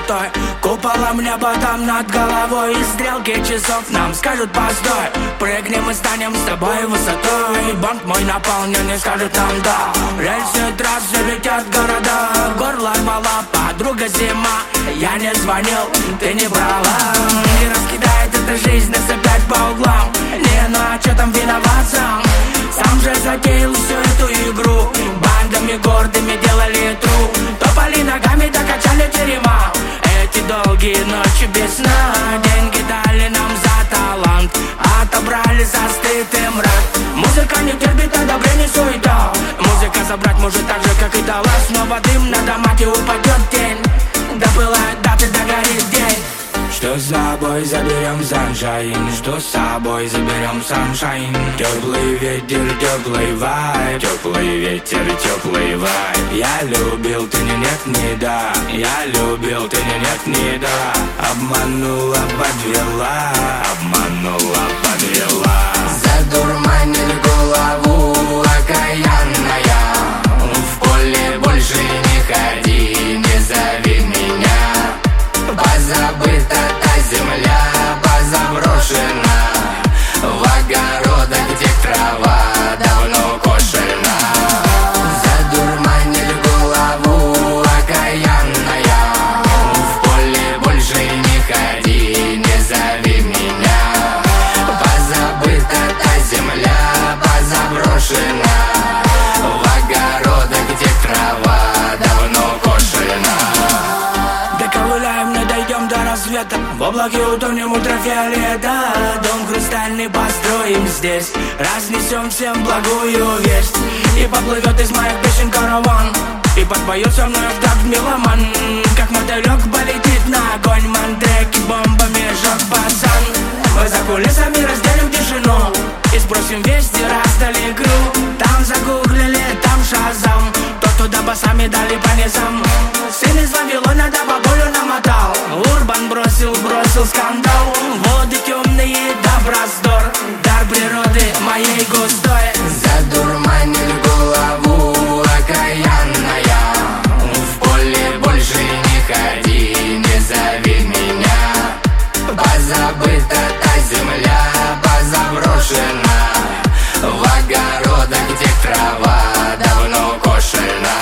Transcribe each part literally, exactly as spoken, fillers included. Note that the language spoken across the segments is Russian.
высотой, куполом неба там над головой. И стрелки часов нам скажут постой. Прыгнем и станем с тобой высотой. Банк мой наполнен и скажет нам да. Рельсы трассы летят города. Горло рвала подруга зима. Я не звонил, ты не брала. Не раскидает эта жизнь нас опять по углам. Не, ну а чё там виноват сам? Сам же затеял всю эту игру. Бандами гордыми делали тру. Топали ногами, докачали терема. Эти долгие ночи без сна. Деньги дали нам за талант, отобрали за стыд и мрак. Музыка не терпит одобрений, суета. Музыка забрать может так же, как и далась. Снова дым на домате, упадет тень. Да пылает даты, догорит день. Что с собой заберем sunshine, что с собой заберем sunshine. Теплый ветер, теплый вайб, теплый ветер, теплый вайб. Я любил, ты не нет, не да. Я любил, ты не нет, не да. Обманула, подвела, обманула, подвела. Задурманили голову окаянная. В поле больше не ходи, не зови меня. Позабыта та земля, позаброшена. В огородах, где трава давно кошена. Задурманили голову окаянная. В поле больше не ходи, не зови меня. Позабыта та земля, позаброшена. В огородах, где трава давно кошена. Доковыляем, не дойдем до рассвета. В облаке утонем ультрафиолета. Дом хрустальный построим здесь. Разнесем всем благую весть. И поплывет из моих песен караван. И подпоет со мной в такт меломан. Как мотылек полетит на огонь. Мандреки бомбами жжет пацан. Мы за кулисами разделим тишину и сбросим вести, раздали игру. Там загуглили, там шазам. Тот, туда басами дали по низам. Сын из Вавилона да бабулю намотал. Урбан бросил, бросил скандал. Воды темные да раздор. Дар природы моей густой. Задурманили голову окаянная. В поле больше не ходи, не зови меня. Позабыта та земля, позаброшена. В огородах, где трава давно кошена.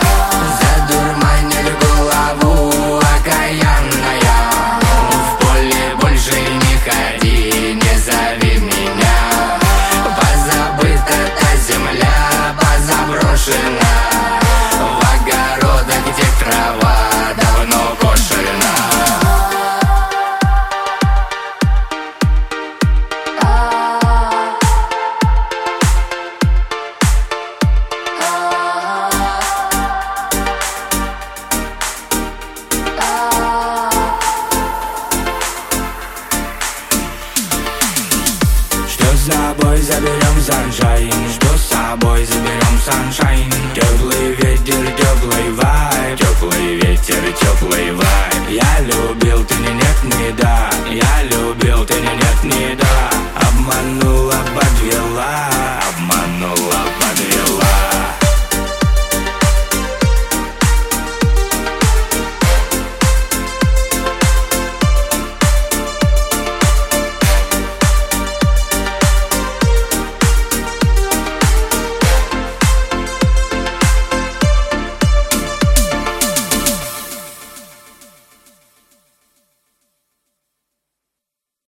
Задурманили голову окаянная. В поле больше не ходи, не зови меня. Позабыта та земля, позаброшена. В огородах, где трава давно кошена. С собой заберем sunshine, что с собой заберем sunshine. Теплый ветер, теплый вайб, теплый